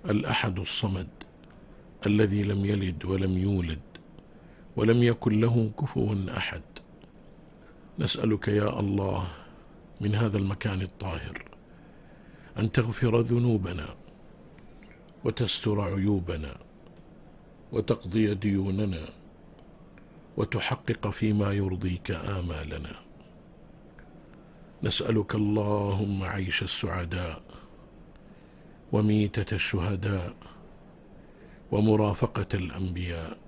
الأحد الصمد الذي لم يلد ولم يولد ولم يكن له كفوا أحد. نسألك يا الله من هذا المكان الطاهر أن تغفر ذنوبنا وتستر عيوبنا وتقضي ديوننا وتحقق فيما يرضيك آمالنا. نسألك اللهم عيش السعداء وميتة الشهداء ومرافقة الأنبياء.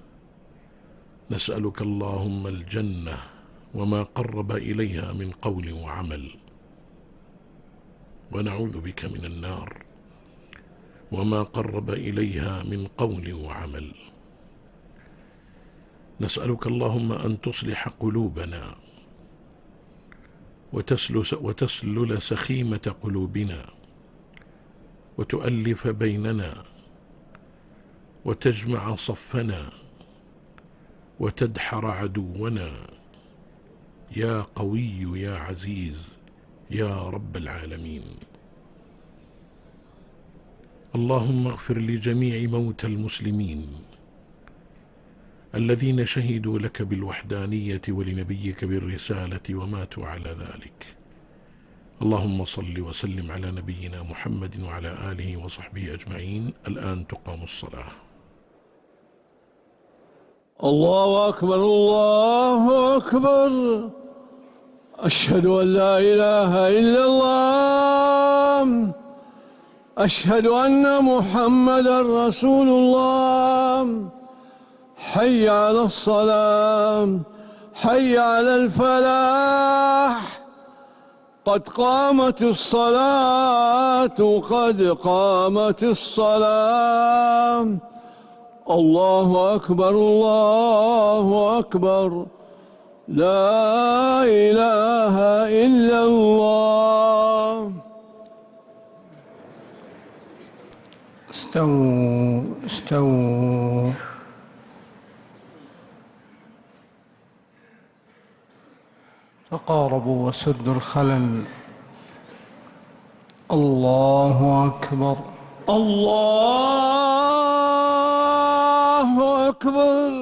نسألك اللهم الجنة وما قرب إليها من قول وعمل، ونعوذ بك من النار وما قرب إليها من قول وعمل. نسألك اللهم أن تصلح قلوبنا وتسلل سخيمة قلوبنا وتؤلف بيننا وتجمع صفنا وتدحر عدونا يا قوي يا عزيز يا رب العالمين. اللهم اغفر لجميع موتى المسلمين الذين شهدوا لك بالوحدانية ولنبيك بالرسالة وماتوا على ذلك. اللهم صل وسلم على نبينا محمد وعلى آله وصحبه أجمعين. الآن تقام الصلاة. الله أكبر الله أكبر، أشهد أن لا إله إلا الله، أشهد أن محمدا رسول الله. حي على الصلاة، حي على الفلاح، قد قامت الصلاة، قد قامت الصلاة. الله أكبر الله أكبر، لا إله إلا الله. استووا استووا. تقاربوا وسدوا الخلل. الله أكبر الله أكبر.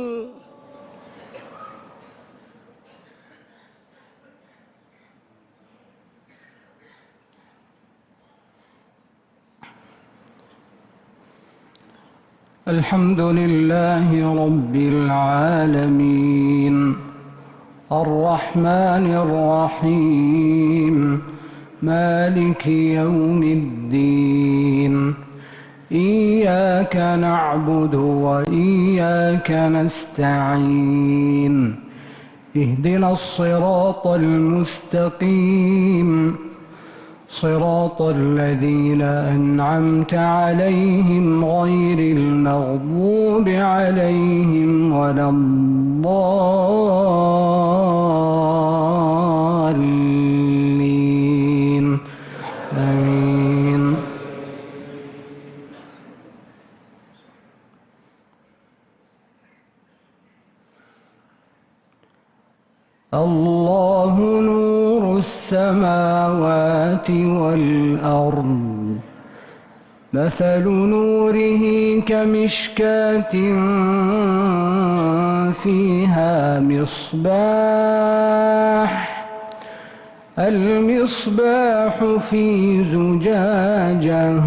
الحمد لله رب العالمين، الرحمن الرحيم، مالك يوم الدين. إياك نعبد وإياك نستعين، اهدنا الصراط المستقيم، صراط الذين أنعمت عليهم غير المغضوب عليهم ولا الضالين. آمين. الله نور السماوات والأرض، مثل نوره كمشكاة فيها مصباح، المصباح في زجاجة،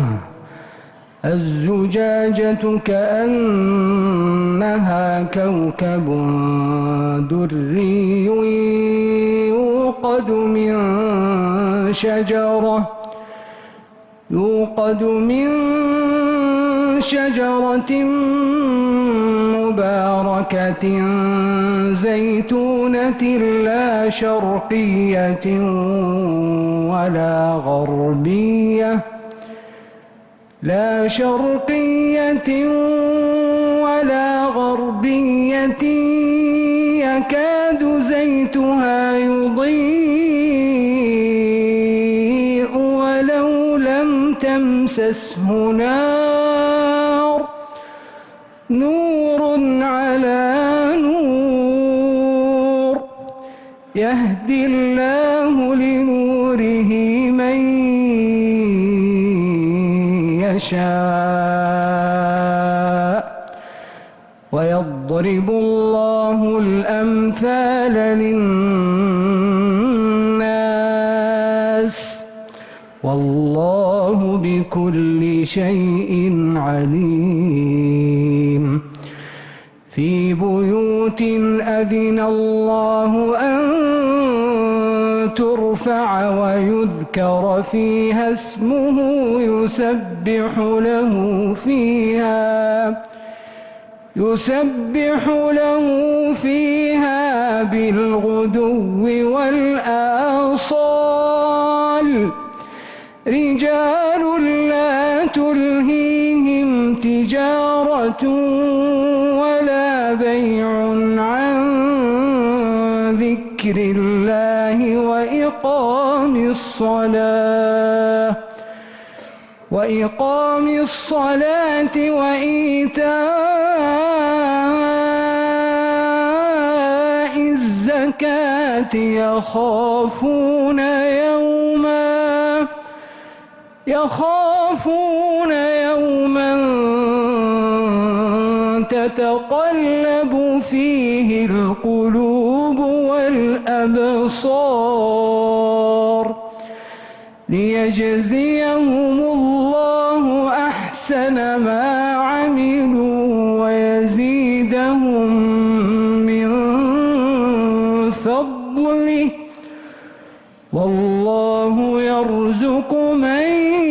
الزجاجة كأنها كوكب دري يوقد من شجرة مباركة زيتونة لا شرقية ولا غربية يكاد زيتها يضيء ولو لم تمسسه نار، نور على نور، يهدي الله لنوره من يشاء ويضرب الله الأمثال للناس والله بكل شيء عليم في بيوت أذن الله أن ترفع ويذكر فيها اسمه يسبح له فيها بالغدو والآصال رجال لا تلهيهم تجارة ولا بيع عن ذكر الله وإقام الصلاة وإيتاء الزكاة يخافون يوما تتقلب فيه القلوب والأبصار ليجزيهم الله أحسن ما عملوا ويزيدهم من فضله والله يرزق من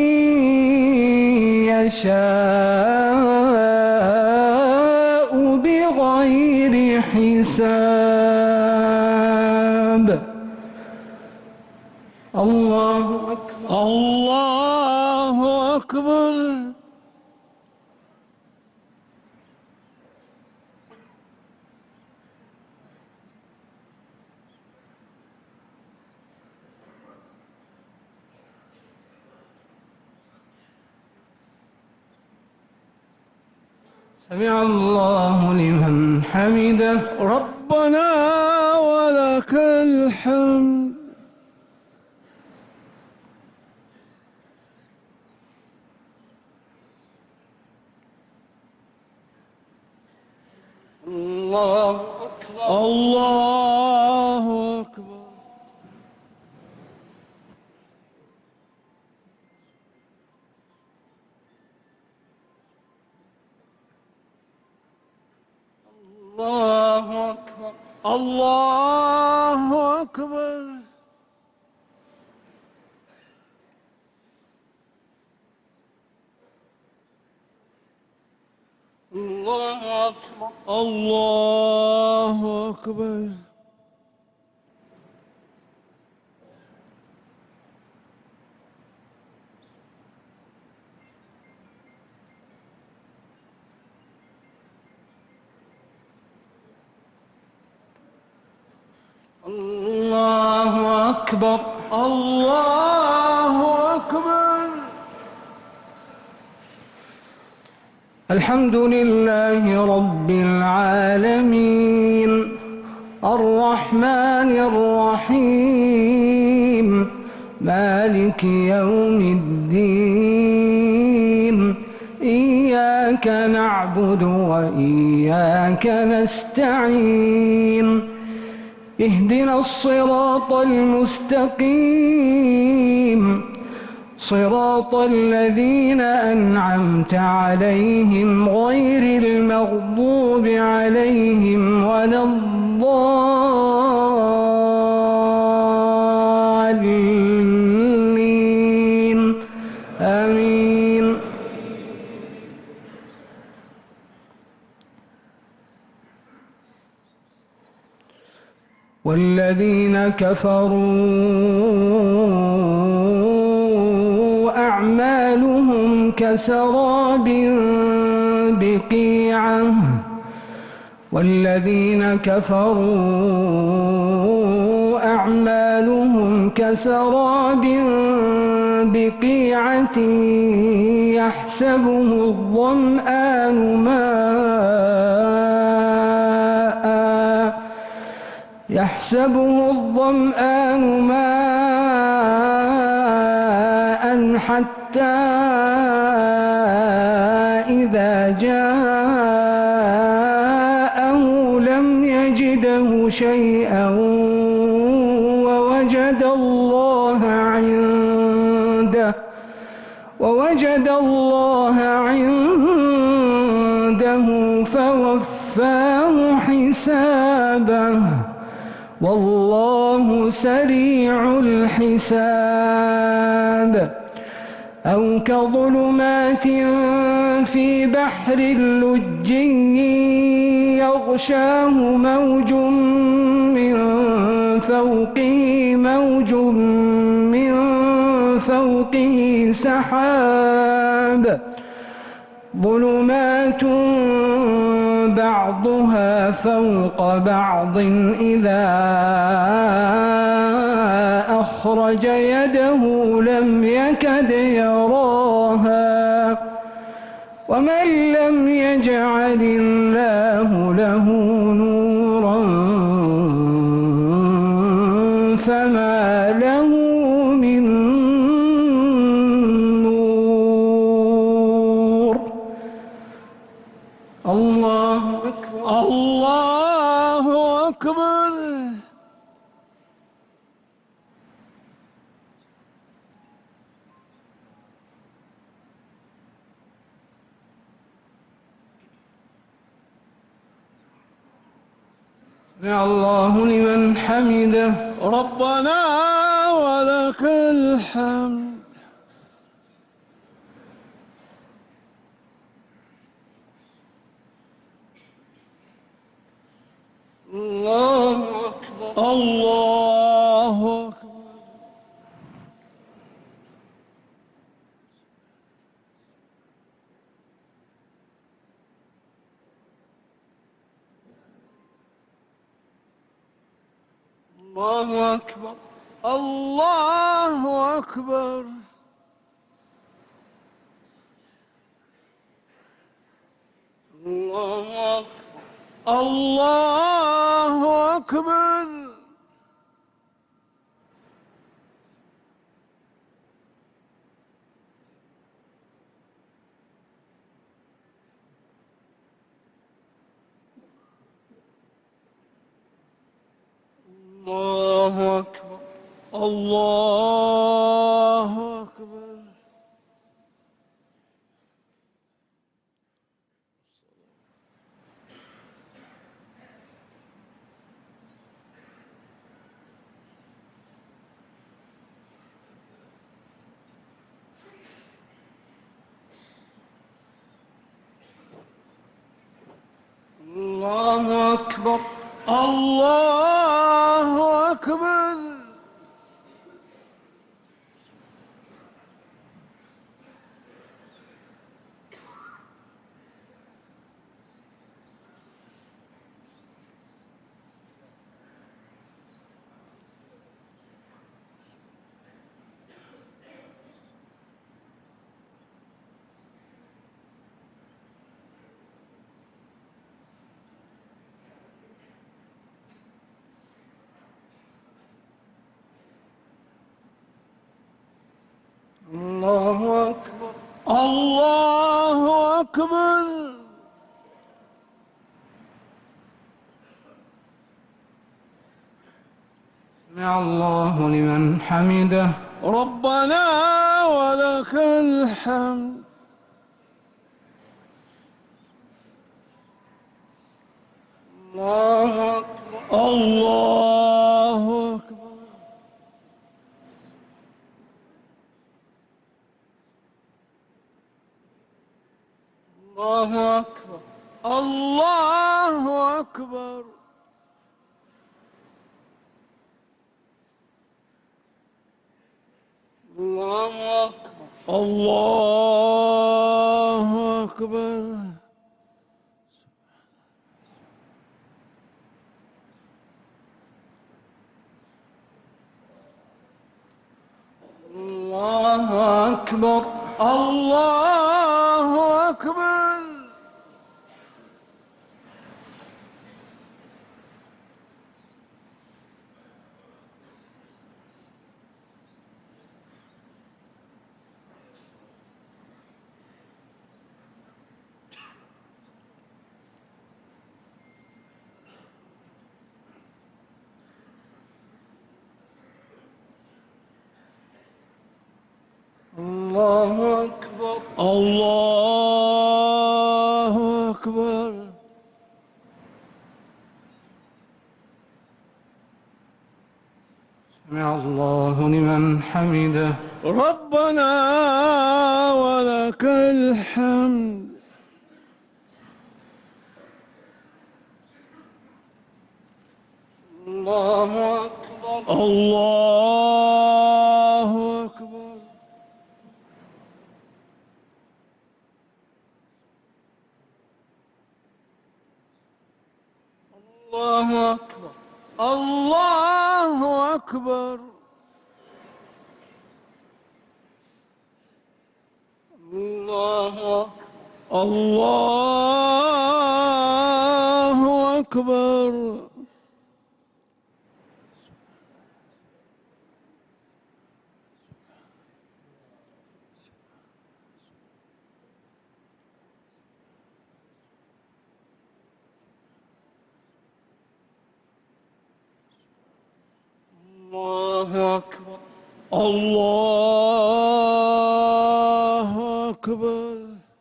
يشاء بغير حساب. الله أكبر. الله أكبر. سمع الله لمن حمده. ربنا ولك الحمد. الله أكبر. الله أكبر. الله أكبر. الله أكبر. الله أكبر. الله أكبر. الله أكبر. الله أكبر. الحمد لله رب العالمين الرحمن الرحيم مالك يوم الدين إياك نعبد وإياك نستعين اهدنا الصراط المستقيم صراط الذين أنعمت عليهم غير المغضوب عليهم ولا الضالين آمين. والذين كفروا أعمالهم كسراب بقيعة والذين كفروا أعمالهم كسراب بقيعة يحسبه الظمآن ماء حتى شيئا ووجد الله عنده فوفاه حسابه والله سريع الحساب. أو كظلمات في بحر لجي يغشاه موج من فوقه سحاب ظلمات بعضها فوق بعض إذا أخرج يده لم يكد يراها ومن لم يجعل الله له نورا فما له من نور. الله أكبر. الله أكبر. سمع الله لمن حمده. ربنا ولك الحمد. الله أكبر. الله أكبر. الله أكبر. الله أكبر. الله أكبر. الله أكبر. الله أكبر. الله أكبر. الله أكبر. الله أكبر. الله أكبر. الله أكبر. سمع الله لمن حمده. ربنا ولك الحمد. الله أكبر. الله أكبر. الله أكبر. الله أكبر. الله أكبر. الله أكبر. الله أكبر. الله أكبر. الله أكبر. سمع الله لمن حمده. ربنا ولك الحمد. الله أكبر. الله أكبر. الله أكبر. الله أكبر. الله أكبر. الله أكبر. الله أكبر. الله أكبر.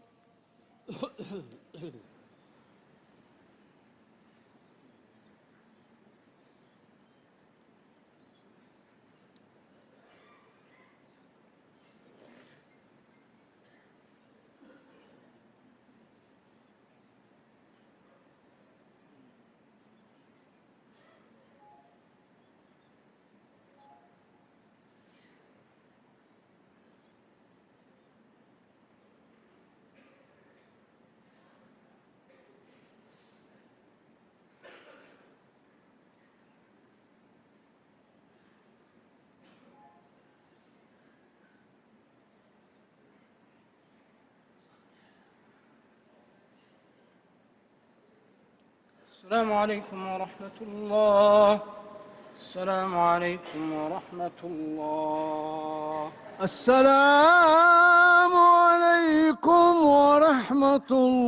السلام عليكم ورحمة الله. السلام عليكم ورحمة الله. السلام عليكم ورحمة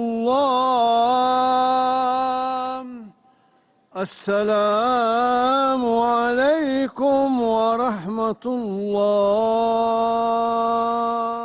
الله. السلام عليكم ورحمة الله.